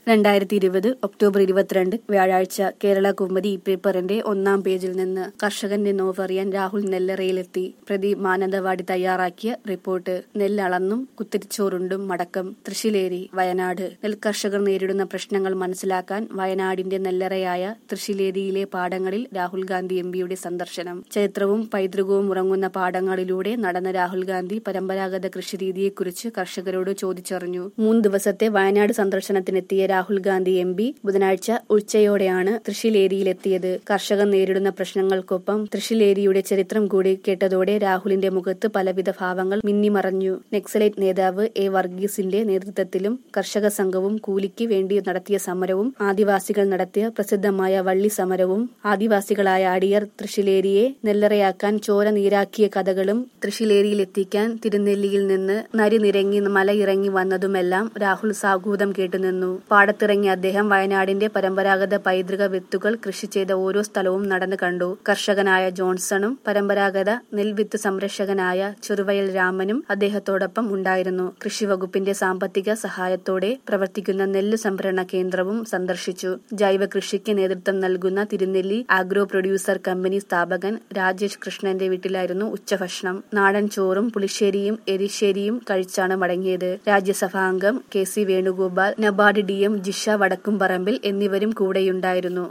2020 October 22 വ്യാഴാഴ്ച കേരള കൗമുദി പേപ്പറിന്റെ 1-ാം പേജിൽ നിന്ന് കർഷകന്റെ നോവറിയാൻ രാഹുൽ നെല്ലറയിലെത്തി. പ്രതി മാനന്തവാടി തയ്യാറാക്കിയ റിപ്പോർട്ട്. നെല്ലളന്നും കുത്തിരിച്ചോറുണ്ടും മടക്കം. തൃശ്ശിലേരി, വയനാട്. നെൽകർഷകർ നേരിടുന്ന പ്രശ്നങ്ങൾ മനസ്സിലാക്കാൻ വയനാടിന്റെ നെല്ലറയായ തൃശ്ശിലേരിയിലെ പാടങ്ങളിൽ രാഹുൽ ഗാന്ധി എംപിയുടെ സന്ദർശനം. ചരിത്രവും പൈതൃകവും ഉറങ്ങുന്ന പാടങ്ങളിലൂടെ നടന്ന രാഹുൽ ഗാന്ധി പരമ്പരാഗത കൃഷിരീതിയെക്കുറിച്ച് കർഷകരോട് ചോദിച്ചറിഞ്ഞു. 3 ദിവസത്തെ വയനാട് സന്ദർശനത്തിനെത്തിയ രാഹുൽ ഗാന്ധി എംപി ബുധനാഴ്ച ഉച്ചയോടെയാണ് തൃശ്ശിലേരിയിലെത്തിയത്. കർഷകർ നേരിടുന്ന പ്രശ്നങ്ങൾക്കൊപ്പം തൃശ്ശിലേരിയുടെ ചരിത്രം കൂടി കേട്ടതോടെ രാഹുലിന്റെ മുഖത്ത് പലവിധ ഭാവങ്ങൾ മിന്നിമറഞ്ഞു. നക്സലൈറ്റ് നേതാവ് എ വർഗീസിന്റെ നേതൃത്വത്തിലും കർഷക സംഘവും കൂലിക്ക് വേണ്ടി നടത്തിയ സമരവും ആദിവാസികൾ നടത്തിയ പ്രസിദ്ധമായ വള്ളി സമരവും ആദിവാസികളായ അടിയർ തൃശ്ശിലേരിയെ നെല്ലറയാക്കാൻ ചോര നീരാക്കിയ കഥകളും തൃശ്ശിലേരിയിലെത്തിക്കാൻ തിരുനെല്ലിയിൽ നിന്ന് നരി നിരങ്ങി മലയിറങ്ങി വന്നതുമെല്ലാം രാഹുൽ സാഗൂതം കേട്ടുനിന്നു. പാടത്തിറങ്ങിയ അദ്ദേഹം വയനാടിന്റെ പരമ്പരാഗത പൈതൃക വിത്തുകൾ കൃഷി ചെയ്ത ഓരോ സ്ഥലവും നടന്നു കണ്ടു. കർഷകനായ ജോൺസണും പരമ്പരാഗത നെൽവിത്ത് സംരക്ഷകനായ ചെറുവയൽ രാമനും അദ്ദേഹത്തോടൊപ്പം ഉണ്ടായിരുന്നു. കൃഷി വകുപ്പിന്റെ സാമ്പത്തിക സഹായത്തോടെ പ്രവർത്തിക്കുന്ന നെല്ല് സംഭരണ കേന്ദ്രവും സന്ദർശിച്ചു. ജൈവ കൃഷിക്ക് നേതൃത്വം നൽകുന്ന തിരുനെല്ലി ആഗ്രോ പ്രൊഡ്യൂസർ കമ്പനി സ്ഥാപകൻ രാജേഷ് കൃഷ്ണന്റെ വീട്ടിലായിരുന്നു ഉച്ചഭക്ഷണം. നാടൻ ചോറും പുളിശ്ശേരിയും എരിശ്ശേരിയും കഴിച്ചാണ് മടങ്ങിയത്. രാജ്യസഭാംഗം K C Venugopal, NABARD DM ജിഷ വടക്കുംപറമ്പിൽ എന്നിവരും കൂടെയുണ്ടായിരുന്നു.